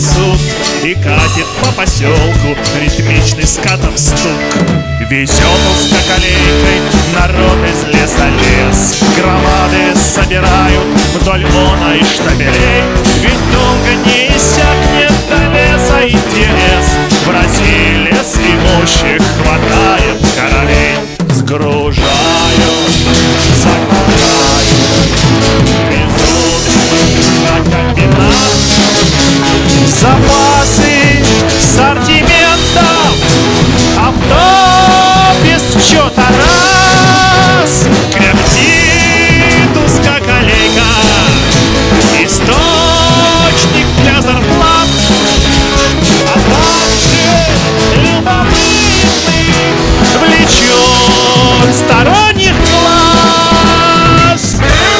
везут, и катит по поселку ритмичный скатом стук. Везет он скакалейкой народ из леса лес, громады собирают вдоль она и штабелей. Ведь долго не иссякнет до леса интерес, в России лес имущих хватает королей. Сгружают, загружают, везут на комбинат запасы сортиментов, авто без счета раз. Кряхтит узкоколейка, источник для зарплат, а также любопытный влечет сторонних глаз.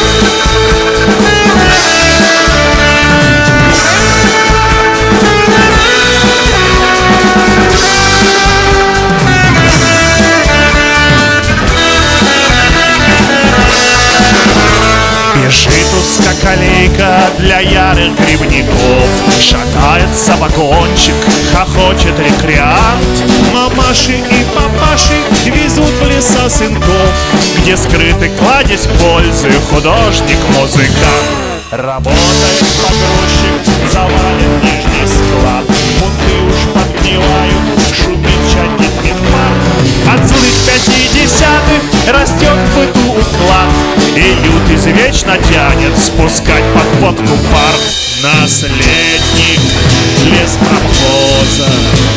Бежит узкоколейка для ярых грибников, шатается вагончик, хохочет рекреант. Мамаши и папаши везут в леса сынков, где скрыты кладезь пользы художник-музыкант. Работает погрузчик, завален нижний склад, мунты уж подгнивают, шумит чадит мехмар. От злых 50-х растет в быту уклад, и ют извечно тянет спускать под водку пар. Наследник леспромхоза,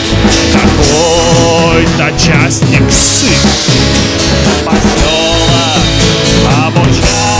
какой-то частник сын, поселок обучает